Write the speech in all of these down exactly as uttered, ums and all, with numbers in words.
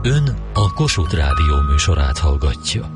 Ön a Kossuth Rádió műsorát hallgatja.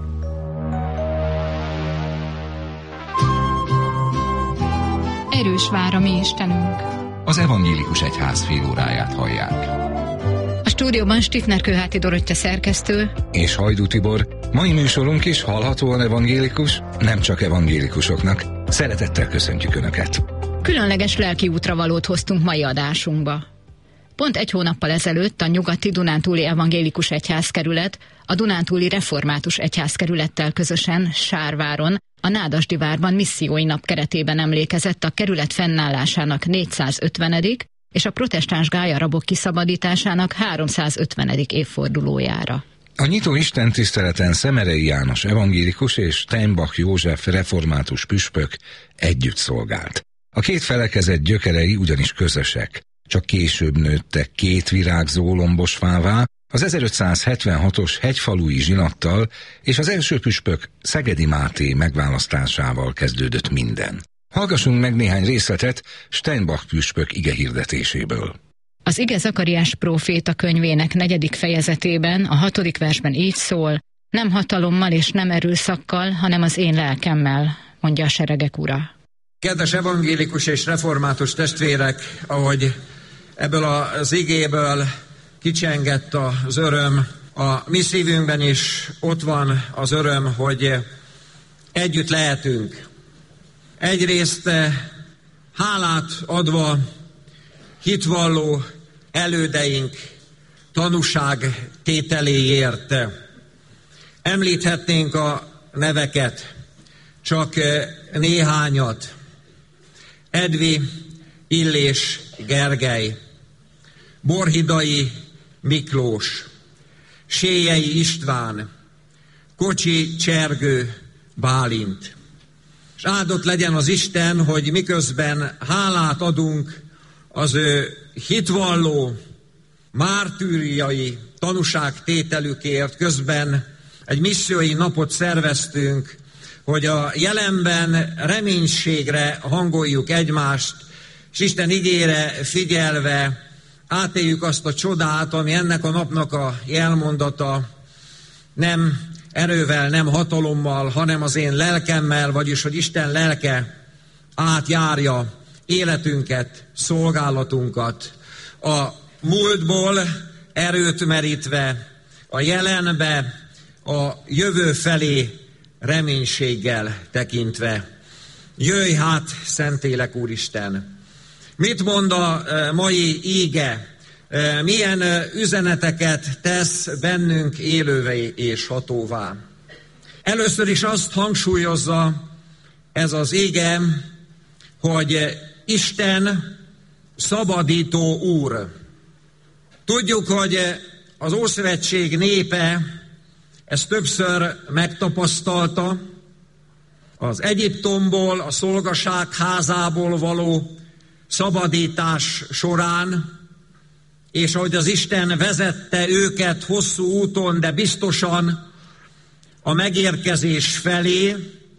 Erős vár a mi Istenünk. Az evangélikus egyház félóráját hallják. A stúdióban Stifner Kőháti Dorottya szerkesztő És Hajdú Tibor. Mai műsorunk is hallhatóan evangélikus, nem csak evangélikusoknak. Szeretettel köszöntjük Önöket. Különleges lelki útravalót hoztunk mai adásunkba. Pont egy hónappal ezelőtt a Nyugati Dunántúli Evangélikus Egyházkerület a Dunántúli Református Egyházkerülettel közösen Sárváron, a Nádasdy várban missziói nap keretében emlékezett a kerület fennállásának négyszázötvenedik és a protestáns gályarabok kiszabadításának háromszázötvenedik évfordulójára. A nyitó istentiszteleten Szemerei János evangélikus és Steinbach József református püspök együtt szolgált. A két felekezet gyökerei ugyanis közösek, csak később nőttek két virágzó lombosfává, az ezerötszázhetvenhatos hegyfalui zsinattal és az első püspök Szegedi Máté megválasztásával kezdődött minden. Hallgassunk meg néhány részletet Steinbach püspök igehirdetéséből. Az ige Zakariás próféta könyvének negyedik fejezetében, a hatodik versben így szól: nem hatalommal és nem erőszakkal, hanem az én lelkemmel, mondja a seregek ura. Kedves evangélikus és református testvérek, ahogy ebből az igéből kicsengett az öröm, a mi szívünkben is ott van az öröm, hogy együtt lehetünk. Egyrészt hálát adva hitvalló elődeink tanúság tételéért. Említhetnénk a neveket, csak néhányat. Edvi Illés Gergely, Borhidai Miklós, Séjei István, Kocsi Csergő Bálint. És áldott legyen az Isten, hogy miközben hálát adunk az ő hitvalló, mártűriai tanúságtételükért, közben egy missziói napot szerveztünk, hogy a jelenben reménységre hangoljuk egymást, és Isten igére figyelve átéljük azt a csodát, ami ennek a napnak a jelmondata: nem erővel, nem hatalommal, hanem az én lelkemmel, vagyis hogy Isten lelke átjárja életünket, szolgálatunkat, a múltból erőt merítve, a jelenbe, a jövő felé reménységgel tekintve. Jöjj hát, Szentélek Úristen! Mit mond a mai íge? Milyen üzeneteket tesz bennünk élővé és hatóvá? Először is azt hangsúlyozza ez az íge, hogy Isten szabadító Úr. Tudjuk, hogy az Ószövetség népe ezt többször megtapasztalta, az Egyiptomból, a szolgaság házából való szabadítás során, és ahogy az Isten vezette őket hosszú úton, de biztosan a megérkezés felé,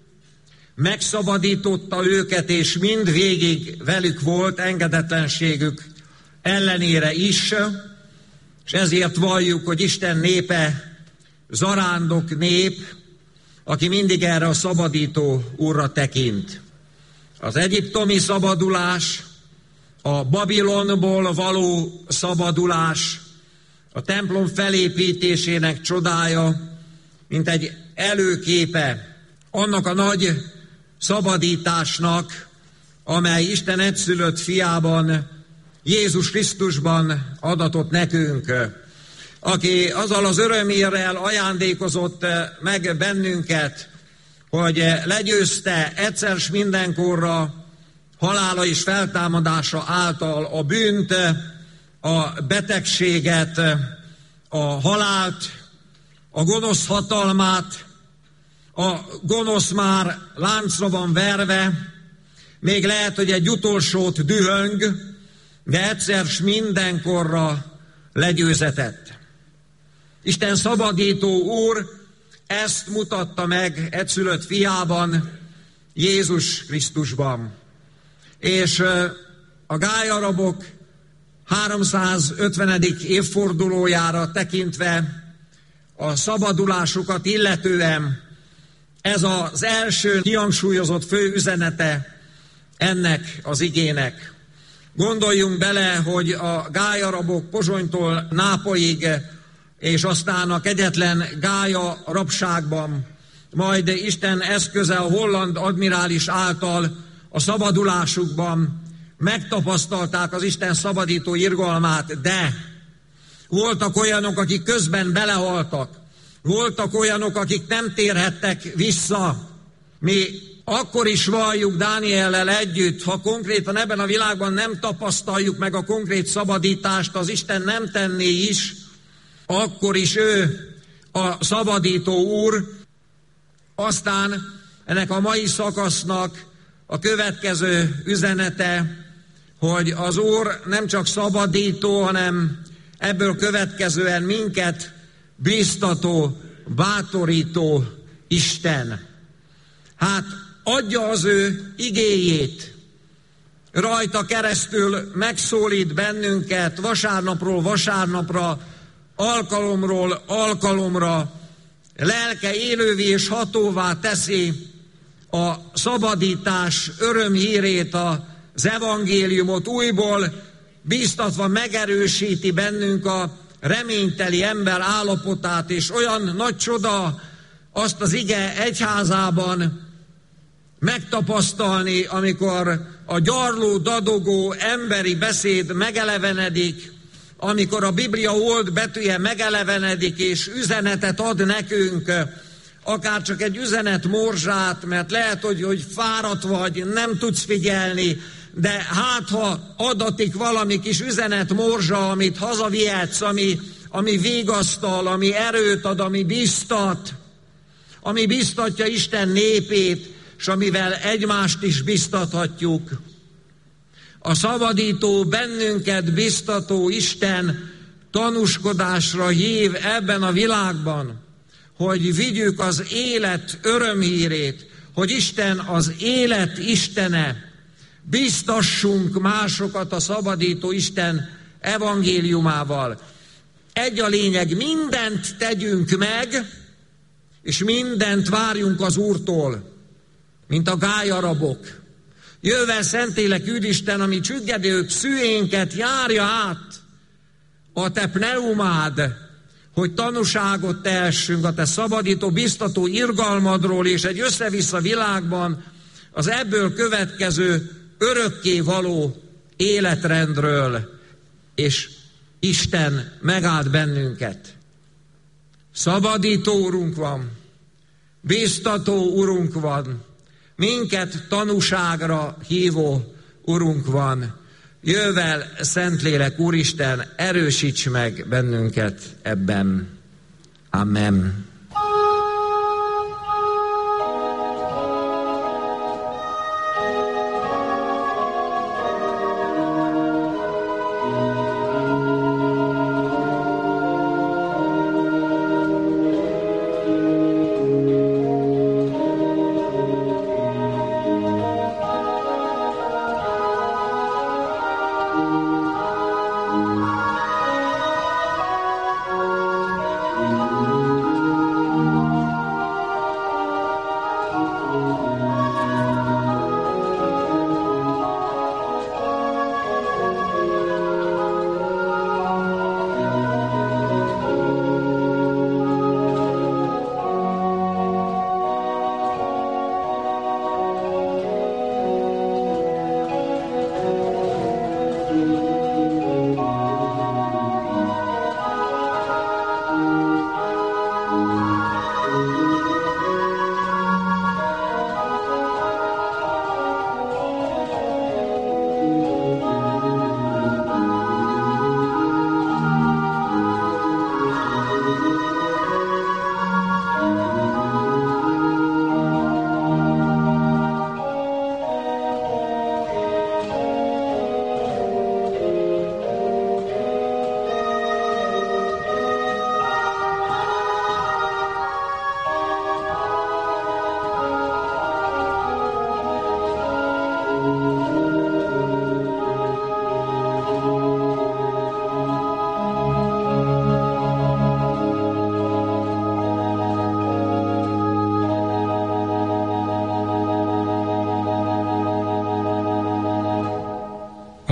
megszabadította őket, és mindvégig velük volt, engedetlenségük ellenére is, és ezért valljuk, hogy Isten népe zarándok nép, aki mindig erre a szabadító Úrra tekint. Az egyiptomi szabadulás, a Babilonból való szabadulás, a templom felépítésének csodája, mint egy előképe annak a nagy szabadításnak, amely Isten egyszülött fiában, Jézus Krisztusban adatott nekünk, aki azzal az örömérrel ajándékozott meg bennünket, hogy legyőzte egyszer s mindenkorra halála és feltámadása által a bűnt, a betegséget, a halált, a gonosz hatalmát. A gonosz már láncra van verve, még lehet, hogy egy utolsót dühöng, de egyszer s mindenkorra legyőzetett. Isten szabadító Úr ezt mutatta meg egyszülött fiában, Jézus Krisztusban. És a gályarabok háromszázötvenedik évfordulójára tekintve a szabadulásukat illetően ez az első kihangsúlyozott fő üzenete ennek az igének. Gondoljunk bele, hogy a gályarabok Pozsonytól Nápolyig, és aztán a kegyetlen gálya rabságban, majd Isten eszköze a holland admirális által a szabadulásukban megtapasztalták az Isten szabadító irgalmát, de voltak olyanok, akik közben belehaltak, voltak olyanok, akik nem térhettek vissza. Mi akkor is valljuk Dániellel együtt, ha konkrétan ebben a világban nem tapasztaljuk meg a konkrét szabadítást, az Isten nem tenné is, akkor is ő a szabadító Úr. Aztán ennek a mai szakasznak a következő üzenete, hogy az Úr nem csak szabadító, hanem ebből következően minket bíztató, bátorító Isten. Hát adja az ő igéjét, rajta keresztül megszólít bennünket vasárnapról vasárnapra, alkalomról alkalomra, lelke élővé és hatóvá teszi a szabadítás örömhírét, az evangéliumot újból bíztatva megerősíti bennünk a reményteli ember állapotát, és olyan nagy csoda azt az ige egyházában megtapasztalni, amikor a gyarló, dadogó emberi beszéd megelevenedik, amikor a Biblia old betűje megelevenedik, és üzenetet ad nekünk, akár csak egy üzenet morzsát, mert lehet, hogy, hogy fáradt vagy, nem tudsz figyelni, de hát ha adatik valami kis üzenet morzsa, amit hazavihetsz, ami, ami vigasztal, ami erőt ad, ami biztat, ami biztatja Isten népét, és amivel egymást is biztathatjuk. A szabadító, bennünket biztató Isten tanúskodásra hív ebben a világban, hogy vigyük az élet örömhírét, hogy Isten az élet Istene, biztassunk másokat a szabadító Isten evangéliumával. Egy a lényeg, mindent tegyünk meg, és mindent várjunk az Úrtól, mint a gályarabok. Jöjjön, Szentlélek, Úristen, ami csüggedő szűénket járja át a te pneumád, hogy tanúságot tehessünk a te szabadító, biztató irgalmadról, és egy össze-vissza világban az ebből következő örökké való életrendről, és Isten megáld bennünket. Szabadító Urunk van, biztató Urunk van, minket tanúságra hívó Urunk van. Jöjjön, Szentlélek, Úristen, erősíts meg bennünket ebben. Amen.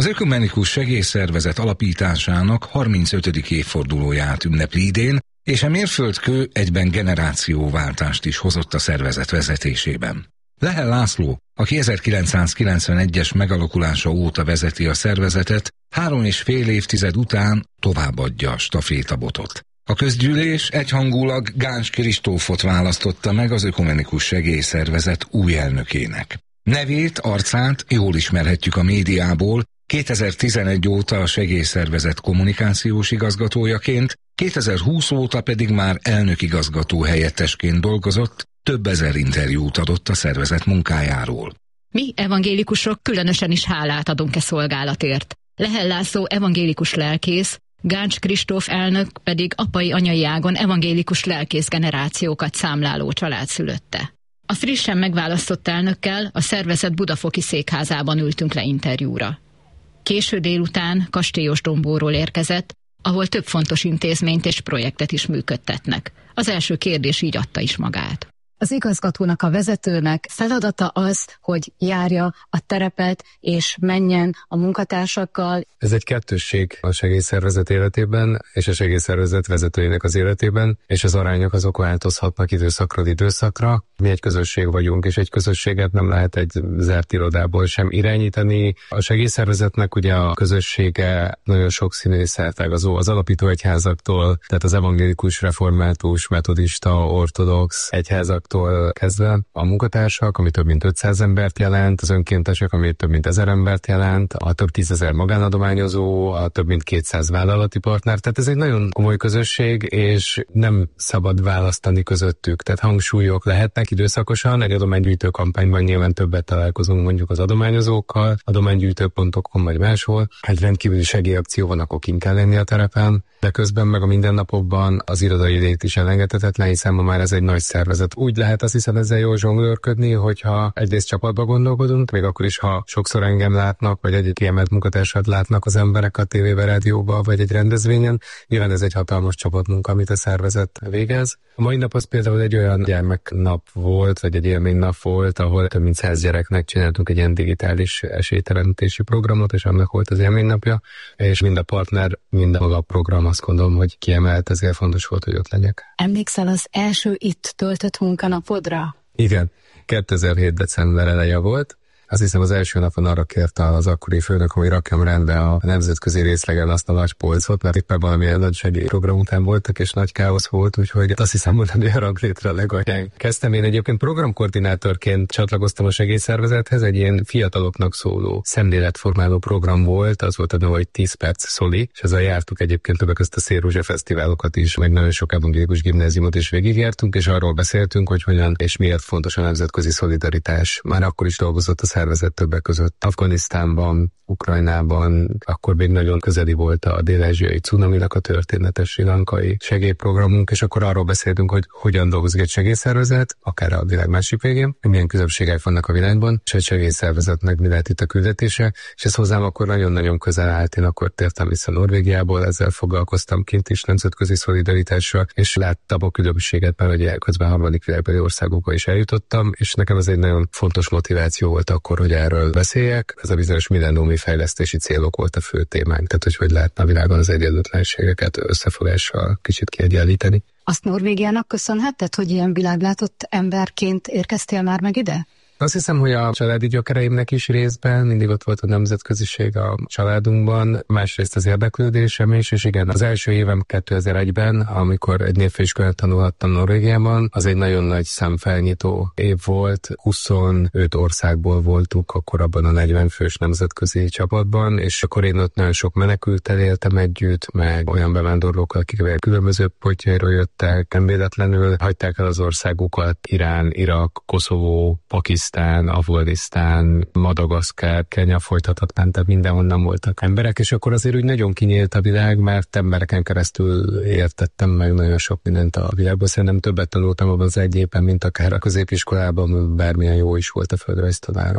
Az Ökumenikus Segélyszervezet alapításának harmincötödik évfordulóját ünnepli idén, és a mérföldkő egyben generációváltást is hozott a szervezet vezetésében. Lehel László, aki ezerkilencszázkilencvenegyes megalakulása óta vezeti a szervezetet, három és fél évtized után továbbadja a stafétabotot. A közgyűlés egyhangulag Gáncs Kristófot választotta meg az Ökumenikus Segélyszervezet új elnökének. Nevét, arcát jól ismerhetjük a médiából, kétezer-tizenegy óta a segélyszervezet kommunikációs igazgatójaként, kétezer-húsz óta pedig már elnökigazgató helyettesként dolgozott, több ezer interjút adott a szervezet munkájáról. Mi evangélikusok különösen is hálát adunk e szolgálatért. Lehel László evangélikus lelkész, Gáncs Kristóf elnök pedig apai-anyai ágon evangélikus lelkész generációkat számláló családszülötte. A frissen megválasztott elnökkel a szervezet budafoki székházában ültünk le interjúra. Késő délután Kastélyosdombóról érkezett, ahol több fontos intézményt és projektet is működtetnek. Az első kérdés így adta is magát. Az igazgatónak, a vezetőnek feladata az, hogy járja a terepet és menjen a munkatársakkal. Ez egy kettősség a segélyszervezet életében és a segélyszervezet vezetőjének az életében, és az arányok azok változhatnak időszakról időszakra. Mi egy közösség vagyunk, és egy közösséget nem lehet egy zárt irodából sem irányítani. A segélyszervezetnek ugye a közössége nagyon sokszínű és szertágazó, az alapító egyházaktól, tehát az evangélikus, református, metodista, ortodox egyházaktól kezdve a munkatársak, ami több mint ötszáz embert jelent, az önkéntesek, ami több mint ezer embert jelent, a több tízezer magánadományozó, a több mint kétszáz vállalati partner, tehát ez egy nagyon komoly közösség, és nem szabad választani közöttük, tehát hangsúlyok lehetnek időszakosan, egy adománygyűjtő kampányban nyilván többet találkozunk mondjuk az adományozókkal, adománygyűjtő pont com vagy máshol, egy rendkívüli segélyakció van, akkor kint kell lenni a terepen, de közben meg a mindennapokban az irodai lét is elengedhetetlen, hiszen ma már ez egy nagy szervezet. Úgy lehet azt hiszem ezzel jól zsonglőrködni, hogyha egyrészt csapatba gondolkodunk, még akkor is, ha sokszor engem látnak, vagy egy kiemelt munkatársat látnak az emberek a tévében, rádióban, vagy egy rendezvényen. Nyilván ez egy hatalmas csapatmunka, amit a szervezet végez. A mai nap az például egy olyan gyermeknap volt, vagy egy élménynap volt, ahol több mint száz gyereknek csináltunk egy ilyen digitális esélyteremtési programot, és annak volt az élménynapja, és mind a partner, mind a program, azt gondolom, hogy kiemelt, ezért fontos volt, hogy ott legyek. Emlékszel az első itt töltött munkanapodra? Igen, kétezer-hét december eleje volt. Azt hiszem az első napon arra kérte az akkori főnök, hogy rakjam rendbe a nemzetközi részlegen azt a nagy polcot, mert éppen valamilyen nagy segélyprogram után voltak, és nagy káosz volt, úgyhogy azt hiszem, hogy a ranglétre a legalján kezdtem. Én egyébként programkoordinátorként csatlakoztam a segélyszervezethez, egy ilyen fiataloknak szóló szemléletformáló program volt, az volt a neve, hogy tíz perc szoli, és ezzel jártuk egyébként többek között a Szél Rózsa fesztiválokat is, meg nagyon sok evangélikus gimnáziumot is végigjártunk, és arról beszéltünk, hogy hogyan és miért fontos a nemzetközi szolidaritás. Már akkor is dolgozott a szervezet többek között Afganisztánban, Ukrajnában, akkor még nagyon közeli volt a dél-ázsiai cunaminak a történetes sri lankai segélyprogramunk, és akkor arról beszéltünk, hogy hogyan dolgozik egy segélyszervezet, akár a világ másik végén, milyen különbségek vannak a világban, és egy segélyszervezetnek mi lehet itt a küldetése, és ez hozzám akkor nagyon-nagyon közel állt. Én akkor tértem vissza Norvégiából, ezzel foglalkoztam kint is nemzetközi szolidaritással, és láttam a különbséget, mert ugye közben harmadik világbeli országokba is eljutottam, és nekem ez egy nagyon fontos motiváció volt akkor, hogy erről beszéljek. Ez a bizonyos millenniumi fejlesztési célok volt a fő témánk, tehát hogy hogy lehetne a világon az egyenlőtlenségeket összefogással kicsit kiegyenlíteni. Azt Norvégiának köszönheted, hogy ilyen világlátott emberként érkeztél már meg ide? Azt hiszem, hogy a családi gyökereimnek is részben mindig ott volt a nemzetköziség a családunkban, másrészt az érdeklődésem is, és igen, az első évem kétezer-egyben, amikor egy névfőiskolát tanulhattam Norvégiában, az egy nagyon nagy szemfelnyitó év volt, huszonöt országból voltunk akkor abban a negyven fős nemzetközi csapatban, és akkor én ott nagyon sok menekülttel éltem együtt, meg olyan bevándorlókkal, akik különböző pontjairól jöttek, nem véletlenül hagyták el az országukat, Irán, Irak, Koszovó, Pakisztán, Afganisztán, Madagaszkár, Kenya, folytathatnám, tehát mindenhonnan voltak emberek, és akkor azért úgy nagyon kinyílt a világ, mert embereken keresztül értettem meg nagyon sok mindent a világban. Szerintem többet tanultam abban az egy évben, mint akár a középiskolában, bármilyen jó is volt a földrajztanárom.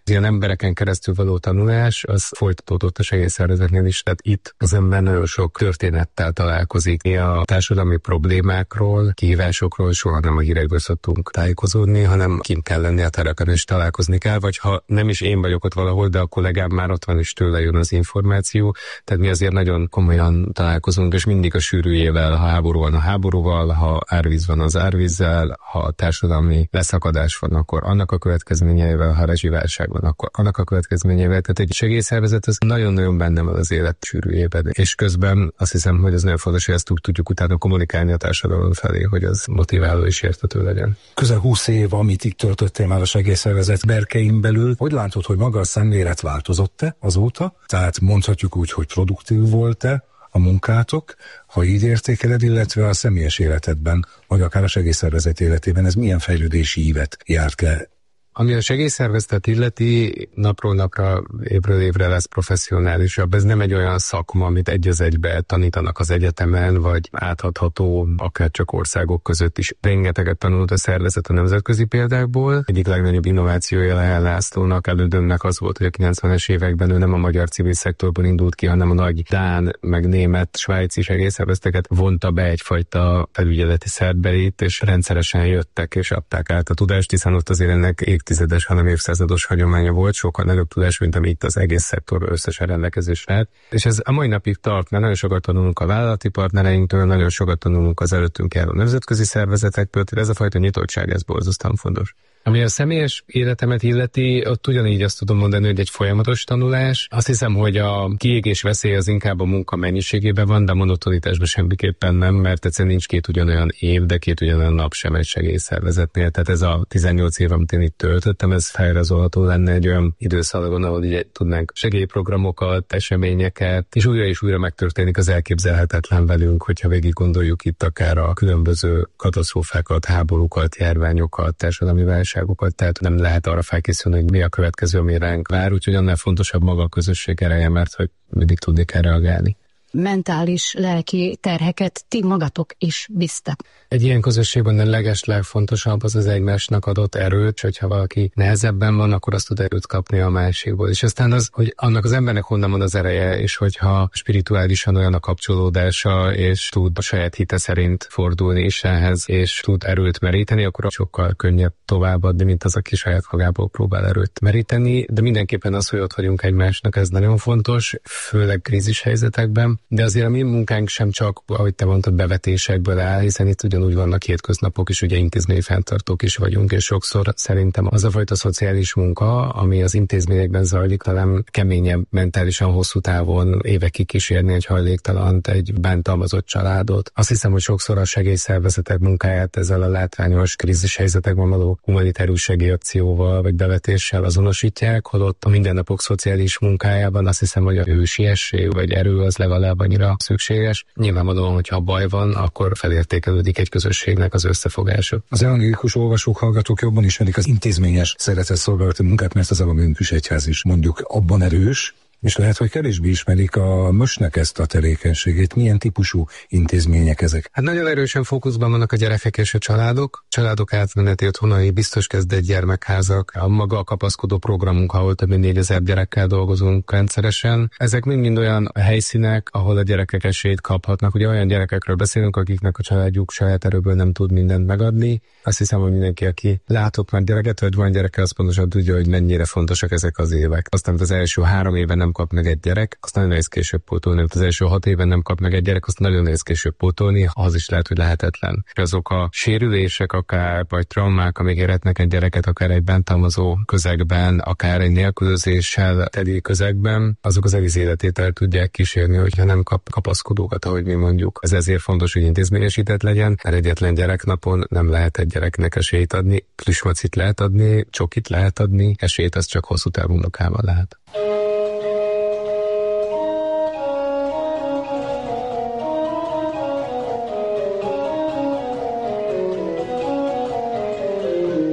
Ilyen embereken keresztül való tanulás, az folytatódott a segélyszervezetnél is, tehát itt az ember nagyon sok történettel találkozik. Mi a társadalmi problémákról, kihívásokról soha nem a hírekből szoktunk tájékozódni, hanem kint kell lenni a tereken és találkozni kell, vagy ha nem is én vagyok ott valahol, de a kollégám már ott van és tőle jön az információ, tehát mi azért nagyon komolyan találkozunk, és mindig a sűrűjével, ha háború van a háborúval, ha árvíz van az árvízzel, ha társadalmi leszakadás van, akkor annak a következményeivel, ha rezsiválság van, akkor annak a következményeivel. Tehát egy segélyszervezet az nagyon-nagyon benne van az élet sűrűjében. És közben azt hiszem, hogy ez nagyon fontos, hogy ezt úgy tudjuk utána kommunikálni a társadalom felé, hogy az motiváló és érthető legyen. Közel húsz év, amit itt töltöttél már a segélyszervezet berkein belül, hogy látod, hogy maga a szemlélet változott-e azóta? Tehát mondhatjuk úgy, hogy produktív volt-e a munkátok, ha így értékeled, illetve a személyes életedben, vagy akár a segélyszervezet életében, ez milyen fejlődési ívet járt le? Ami a segélyszervezetet illeti, napról napra, évről évre lesz professzionálisabb. Ez nem egy olyan szakma, amit egy az egybe tanítanak az egyetemen, vagy átadható akár csak országok között is. Rengeteget tanult a szervezet a nemzetközi példákból. Egyik legnagyobb innovációja Lehel Lászlónak, elődömnek az volt, hogy a kilencvenes években ő nem a magyar civil szektorból indult ki, hanem a nagy dán, meg német, svájci segélyszervezeteket vonta be egyfajta felügyeleti szerveit, és rendszeresen jöttek és adták át a tudást, hiszen ott azért ennek évtizedes, hanem évszázados hagyománya volt, sokkal nagyobb tudás, mint ami itt az egész szektor összesen rendelkezésre állt. És ez a mai napig tart, mert nagyon sokat tanulunk a vállalati partnereinktől, nagyon sokat tanulunk az előttünk járó nemzetközi szervezetektől, ez a fajta nyitottság, ez borzasztóan fontos. Ami a személyes életemet illeti, ott ugyanígy azt tudom mondani, hogy egy folyamatos tanulás. Azt hiszem, hogy a kiégés veszély az inkább a munka mennyiségében van, de a monotonitásban semmiképpen nem, mert egyszerűen nincs két ugyanolyan év, de két ugyanolyan nap sem egy segélyszervezetnél. Tehát ez a tizennyolc év, amit én itt töltöttem, ez felrajzolható lenne egy olyan időszakon, ahol így tudnánk segélyprogramokat, eseményeket, és újra és újra megtörténik az elképzelhetetlen velünk, hogyha végig gondoljuk itt akár a különböző katasztrófákat, háborúkat, járványokat, társadalmi válságokat, tehát nem lehet arra felkészülni, hogy mi a következő, ami ránk vár, úgyhogy annál fontosabb maga a közösség ereje, mert hogy mindig tudni kell reagálni. Mentális, lelki terheket ti magatok is visztek. Egy ilyen közösségben a legeslegfontosabb az az egymásnak adott erőt, hogyha valaki nehezebben van, akkor azt tud erőt kapni a másikból. És aztán az, hogy annak az embernek honnan van az ereje, és hogyha spirituálisan olyan a kapcsolódása, és tud a saját hite szerint fordulni Istenhez, és tud erőt meríteni, akkor sokkal könnyebb továbbadni, mint az, aki saját magából próbál erőt meríteni. De mindenképpen az, hogy ott vagyunk egymásnak, ez nagyon fontos, főleg krízis helyzetekben. De azért a mi munkánk sem csak, ahogy te mondtad, bevetésekből áll, hiszen itt ugyanúgy vannak hétköznapok is, ugye intézményi fenntartók is vagyunk, és sokszor szerintem az a fajta szociális munka, ami az intézményekben zajlik, talán keményebb, mentálisan hosszú távon évekig kísérni egy hajléktalant, egy bántalmazott családot. Azt hiszem, hogy sokszor a segélyszervezetek munkáját ezzel a látványos krízis helyzetekben való humanitárius segélyakcióval vagy bevetéssel azonosítják, holott a mindennapok szociális munkájában azt hiszem, hogy a hősiesség vagy erő az legalább annyira szükséges. Nyilvánvalóan, hogyha baj van, akkor felértékelődik egy közösségnek az összefogása. Az evangélikus olvasók, hallgatók jobban ismerik az intézményes szeretetszolgálati munkát, mert az evangélikus egyház is mondjuk abban erős, és lehet, hogy kevésbé ismerik a mösnek ezt a tevékenységét. Milyen típusú intézmények ezek? Hát nagyon erősen fókuszban vannak a gyerekek és a családok. Családok átmeneti otthonai, biztos kezdett gyermekházak, a maga a kapaszkodó programunk, ahol több mint négyezer gyerekkel dolgozunk rendszeresen. Ezek mind-mind olyan helyszínek, ahol a gyerekek esélyt kaphatnak. Ugye olyan gyerekekről beszélünk, akiknek a családjuk saját erőből nem tud mindent megadni. Azt hiszem, hogy mindenki, aki látott már gyereket, vagy van gyereke, az pontosan tudja, hogy mennyire fontosak ezek az évek. Aztán az első három éven nem kap meg egy gyerek, azt nagyon nehéz később pótolni, az első hat éven nem kap meg egy gyerek, azt nagyon nehéz később pótolni, az is lehet, hogy lehetetlen. És azok a sérülések akár, vagy traumák, amik érhetnek egy gyereket, akár egy bántalmazó közegben, akár egy nélkülözéssel teli közegben, azok az egész életét el tudják kísérni, hogyha nem kap kapaszkodókat, ahogy mi mondjuk. Ez ezért fontos, hogy intézményesített legyen, mert egyetlen gyereknapon nem lehet egy gyereknek esélyt adni, plüsmacit lehet adni, csokit lehet adni, esélyt az csak hosszú távú munkával lehet.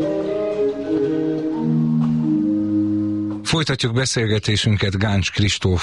Folytatjuk beszélgetésünket Gáncs Kristóffal,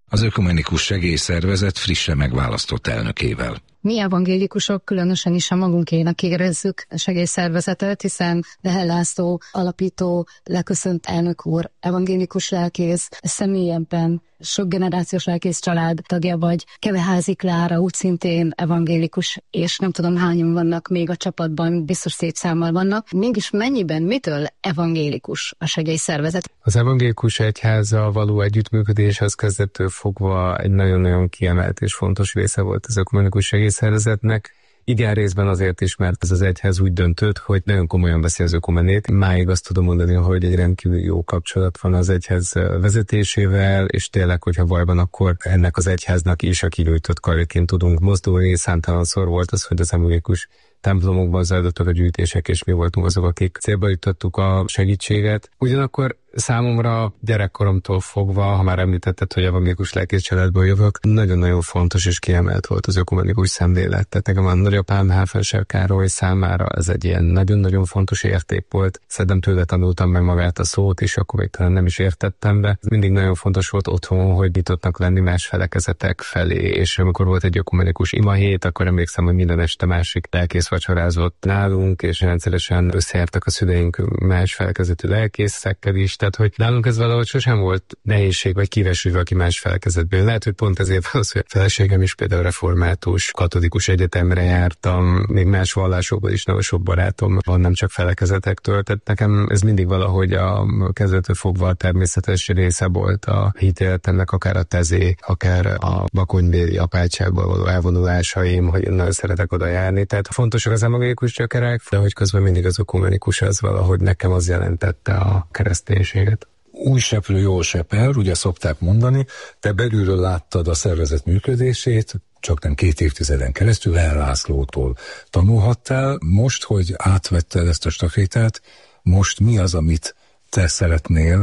az Ökumenikus Segélyszervezet frissen megválasztott elnökével. Mi evangélikusok különösen is a magunkénak érezzük a segélyszervezetet, hiszen Lehel László alapító, leköszönt elnök úr, evangélikus lelkész, személyemben sok generációs lelkész család tagja vagy, Keveházi Klára úgy szintén evangélikus, és nem tudom hányan vannak még a csapatban, biztos szép számmal vannak. Mégis mennyiben, mitől evangélikus a segélyszervezet? Az evangélikus egyházzal való együttműködés az kezdettől fogva egy nagyon-nagyon kiemelt és fontos része volt az ökumenikus segélyszervezetnek. Igen, részben azért is, mert ez az egyház úgy döntött, hogy nagyon komolyan veszi az ökumenét. Máig azt tudom mondani, hogy egy rendkívül jó kapcsolat van az egyház vezetésével, és tényleg, hogyha baj van, akkor ennek az egyháznak is a kinyújtott karjaként tudunk mozdulni. Számtalanszor volt az, hogy az evangélikus templomokban zajlottak a gyűjtések, és mi voltunk azok, akik célba jutottuk a segítséget. Ugyanakkor számomra gyerekkoromtól fogva, ha már említetted, hogy evangélikus lelkész családból jövök, nagyon-nagyon fontos és kiemelt volt az ökumenikus szemlélet. Tehát nekem a nagyapám Háfenser Károly számára ez egy ilyen nagyon-nagyon fontos érték volt. Szerintem tőle tanultam meg magát a szót, és akkor még talán nem is értettem, de mindig nagyon fontos volt otthon, hogy nyitottnak lenni más felekezetek felé, és amikor volt egy ökumenikus imahét, akkor emlékszem, hogy minden este másik lelkész vacsorázott nálunk, és rendszeresen összejártak a szüleink más felekezetű lelkészekkel is. Tehát, hogy nálunk ez valahogy sosem volt nehézség, vagy kíveső valaki más felekezetből. Lehet, hogy pont ezért az, hogy a feleségem is például református, katolikus egyetemre jártam, még más vallásokból is nagyon sok barátom van, nem csak felekezetektől. Tehát nekem ez mindig valahogy a kezdettől fogva a természetes része volt a hitéletemnek, akár a tezé, akár a bakonybéli apátságból való elvonulásaim, hogy nagyon szeretek oda járni. Tehát fontosak az evangélikus gyökerek, de hogy közben mindig az ökumenikus az valahogy nekem az jelentette a keresztény. Új seprő jól sepel, ugye szokták mondani, te belülről láttad a szervezet működését, csak nem két évtizeden keresztül Lehel Lászlótól tanulhattál. Most, hogy átvetted ezt a stafétát, most mi az, amit te szeretnél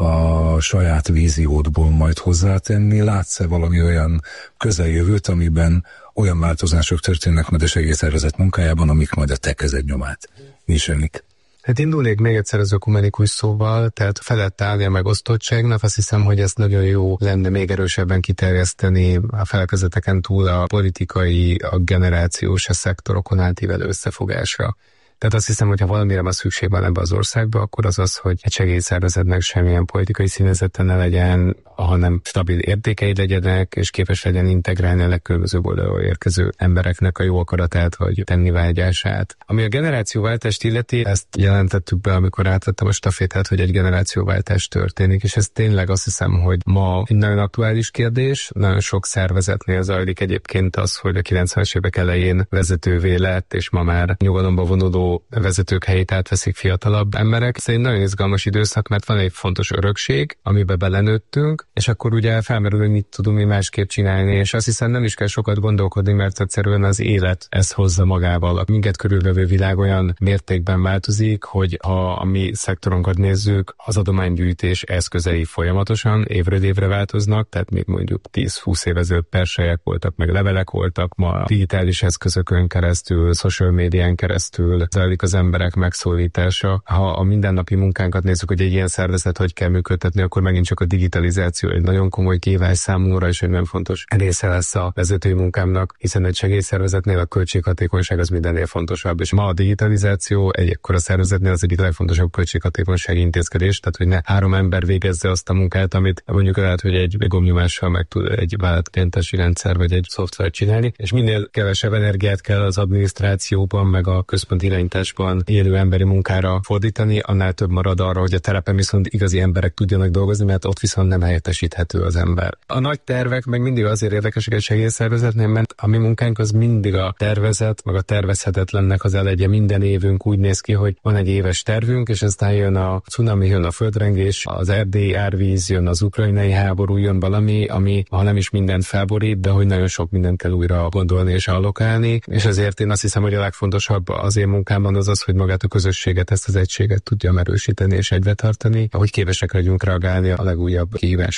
a saját víziódból majd hozzátenni? Látsz-e valami olyan közeljövőt, amiben olyan változások történnek majd a segélyszervezet munkájában, amik majd a te kezed nyomát viselik? Hát indulnék még egyszer az ökumenikus szóval, tehát felett állni a megosztottságnak, azt hiszem, hogy ezt nagyon jó lenne még erősebben kiterjeszteni a felekezeteken túl a politikai, a generációs, a szektorokon átívelő összefogásra. Tehát azt hiszem, hogy ha valamire van szükség van ebbe az országba, akkor az az, hogy egy segélyszervezetnek semmilyen politikai színezete ne legyen, hanem stabil értékei legyenek, és képes legyen integrálni a legkülönbözőbb oldalról érkező embereknek a jó akaratát, vagy tennivágyását. Ami a generációváltást illeti, ezt jelentettük be, amikor átvettem a stafétát, hogy egy generációváltás történik, és ez tényleg azt hiszem, hogy ma egy nagyon aktuális kérdés. Nagyon sok szervezetnél zajlik egyébként az, hogy a kilencvenes évek elején vezetővé lett, és ma már nyugalomba vonuló vezetők helyét átveszik fiatalabb emberek. Ez egy nagyon izgalmas időszak, mert van egy fontos örökség, amiben belenőttünk, és akkor ugye felmerül, hogy mit tudunk mi másképp csinálni, és azt hiszem nem is kell sokat gondolkodni, mert egyszerűen az élet ezt hozza magával. A minket körülvevő világ olyan mértékben változik, hogy ha a mi szektorunkat nézzük, az adománygyűjtés eszközei folyamatosan évről évre változnak, tehát még mondjuk tíz-húsz év ezelőtt perselyek voltak, meg levelek voltak, ma digitális eszközökön keresztül, social médián keresztül zajlik az emberek megszólítása. Ha a mindennapi munkánkat nézzük, hogy egy ilyen szervezet hogy kell működtetni, akkor megint csak a digitalizáció egy nagyon komoly kihívás számomra, és egy nagyon fontos része lesz a vezetői munkámnak, hiszen egy segélyszervezetnél a költséghatékonyság az mindennél fontosabb, és ma a digitalizáció egy ekkora szervezetnél az egyik legfontosabb költséghatékonysági intézkedés, tehát hogy ne három ember végezze azt a munkát, amit mondjuk lehet, hogy egy gombnyomással meg tud egy vállalatklientási rendszer vagy egy szoftvert csinálni, és minél kevesebb energiát kell az adminisztrációban, meg a központi irányításban élő emberi munkára fordítani, annál több marad arra, hogy a telepen viszont igazi emberek tudjanak dolgozni, mert ott viszont nem helyettesíthető az ember. A nagy tervek meg mindig azért érdekesek egy segélyszervezetnél, mert a mi munkánk az mindig a tervezet, meg a tervezhetetlennek az elegye. Minden évünk úgy néz ki, hogy van egy éves tervünk, és aztán jön a cunami, jön a földrengés, az erdélyi árvíz, jön az ukrajnai háború, jön valami, ami ha nem is mindent felborít, de hogy nagyon sok mindent kell újra gondolni és allokálni, és ezért én azt hiszem, hogy a legfontosabb az én munkában az az, hogy magát a közösséget, ezt az egységet tudjam erősíteni és egybe tartani, ahogy képesek legyünk reagálni a legújabb kihívásokra.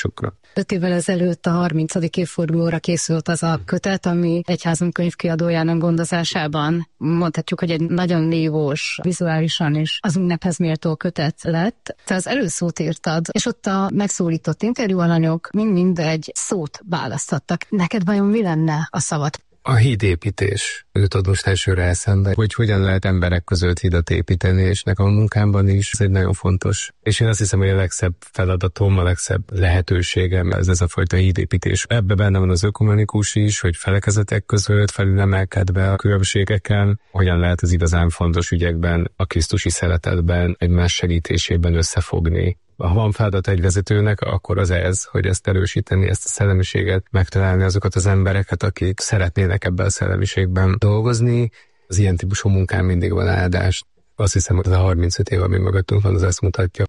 kihívásokra. Öt évvel ezelőtt a harmincadik évfordulóra készült az a kötet, ami Egyházunk könyvkiadójának gondozásában mondhatjuk, hogy egy nagyon nívós, vizuálisan is az ünnephez méltó kötet lett. Te az előszót írtad, és ott a megszólított interjúalanyok mind-mind egy szót választottak. Neked vajon mi lenne a szavat? A hídépítés jutott most elsőre eszembe, hogy hogyan lehet emberek között hidat építeni, és nekem a munkámban is ez egy nagyon fontos. És én azt hiszem, hogy a legszebb feladatom, a legszebb lehetőségem ez, ez a fajta hídépítés. Ebbe benne van az ökumenikus is, hogy felekezetek között felülemelkedve a különbségeken, hogyan lehet az igazán fontos ügyekben, a krisztusi szeretetben, egymás segítésében összefogni. Ha van feladat egy vezetőnek, akkor az ez, hogy ezt erősíteni, ezt a szellemiséget, megtalálni azokat az embereket, akik szeretnének ebben a szellemiségben dolgozni. Az ilyen típusú munkán mindig van áldás. Azt hiszem, hogy ez a harmincöt év, ami mögöttünk van, az ezt mutatja.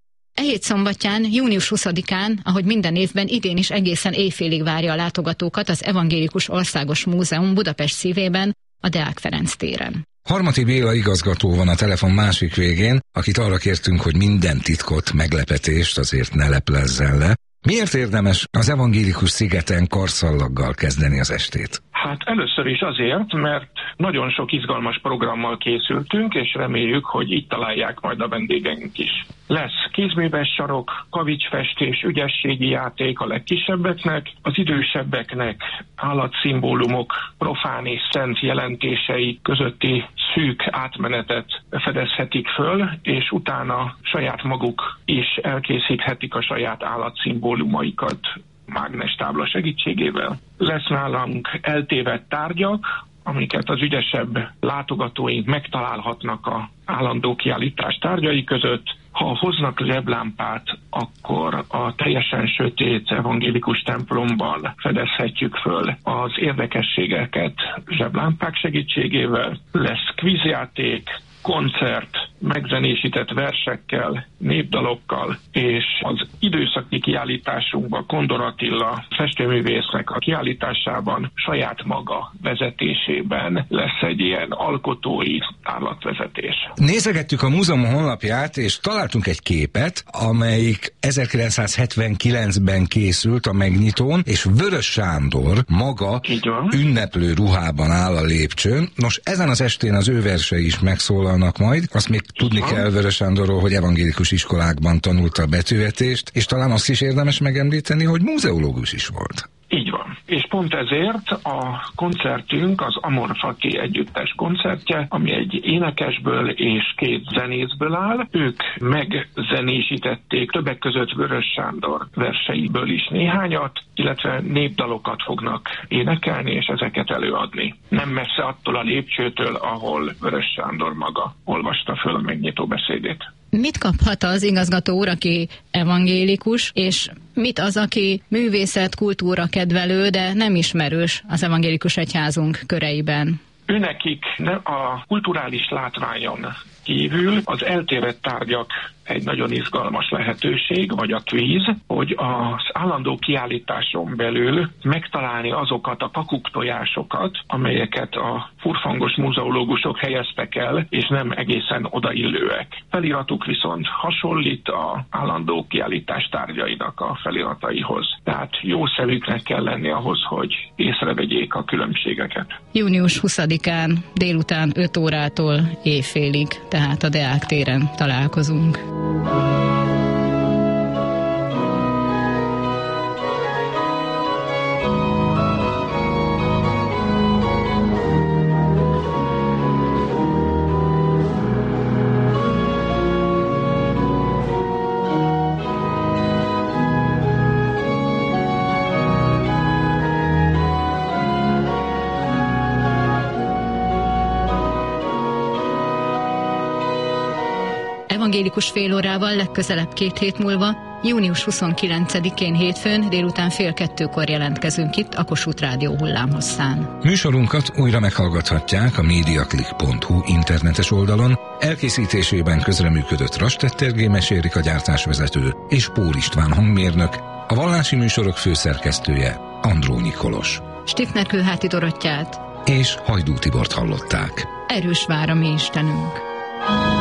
E hét szombatján, június huszadikán, ahogy minden évben, idén is egészen éjfélig várja a látogatókat az Evangélikus Országos Múzeum Budapest szívében, a Deák Ferenc téren. Harmati Béla igazgató van a telefon másik végén, akit arra kértünk, hogy minden titkot, meglepetést azért ne leplezzen le. Miért érdemes az Evangélikus szigeten karszallaggal kezdeni az estét? Hát először is azért, mert nagyon sok izgalmas programmal készültünk, és reméljük, hogy itt találják majd a vendégeink is. Lesz kézműves sarok, kavicsfestés, ügyességi játék a legkisebbeknek, az idősebbeknek állatszimbólumok, profán és szent jelentései közötti szűk átmenetet fedezhetik föl, és utána saját maguk is elkészíthetik a saját állatszimbólumaikat mágnestábla segítségével. Lesz nálunk eltévedt tárgyak, amiket az ügyesebb látogatóink megtalálhatnak a állandó kiállítás tárgyai között. Ha hoznak zseblámpát, akkor a teljesen sötét evangélikus templomban fedezhetjük föl az érdekességeket zseblámpák segítségével. Lesz kvízjáték, koncert, megzenésített versekkel, népdalokkal, és az időszaki kiállításunkban Kondor Attila festőművésznek a kiállításában saját maga vezetésében lesz egy ilyen alkotói tárlatvezetés. Nézegettük a múzeum honlapját, és találtunk egy képet, amelyik ezerkilencszázhetvenkilencben készült a megnyitón, és Vörös Sándor maga ünneplő ruhában áll a lépcsőn. Nos, ezen az estén az ő versei is megszólalnak majd. Azt még tudni kell Vörös Sándorról, hogy evangélikus iskolákban tanulta a betűvetést, és talán azt is érdemes megemlíteni, hogy múzeológus is volt. Így van. És pont ezért a koncertünk az Amorfaki együttes koncertje, ami egy énekesből és két zenészből áll. Ők megzenésítették többek között Vörös Sándor verseiből is néhányat, illetve népdalokat fognak énekelni, és ezeket előadni. Nem messze attól a lépcsőtől, ahol Vörös Sándor maga olvasta föl a megnyitó beszédét. Mit kaphat az igazgató úr, aki evangélikus, és mit az, aki művészet, kultúra kedvelő, de nem ismerős az evangélikus egyházunk köreiben? Őnekik a kulturális látványon kívül az eltévedt tárgyak egy nagyon izgalmas lehetőség, vagy a kvíz, hogy az állandó kiállításon belül megtalálni azokat a pakuktojásokat, amelyeket a furfangos múzeológusok helyeztek el, és nem egészen odaillőek. Feliratuk viszont hasonlít az állandó kiállítás tárgyainak a felirataihoz. Tehát jó szemüknek kell lenni ahhoz, hogy észrevegyék a különbségeket. június huszadikán délután öt órától éjfélig, tehát a Deák téren találkozunk. Evangélikus fél órával legközelebb két hét múlva, június huszonkilencedikén hétfőn délután fél kettőkor jelentkezünk itt a Kossuth Rádió hullámhosszán. Műsorunkat újra meghallgathatják a mediaclick pont hu internetes oldalon. Elkészítésében közreműködött Rastetter Gémes Érika gyártásvezető és Pór István hangmérnök, a vallási műsorok főszerkesztője Andrónyi Kolos. Stifner Kőháti Dorottyát és Hajdú Tibort hallották. Erős vár a mi Istenünk.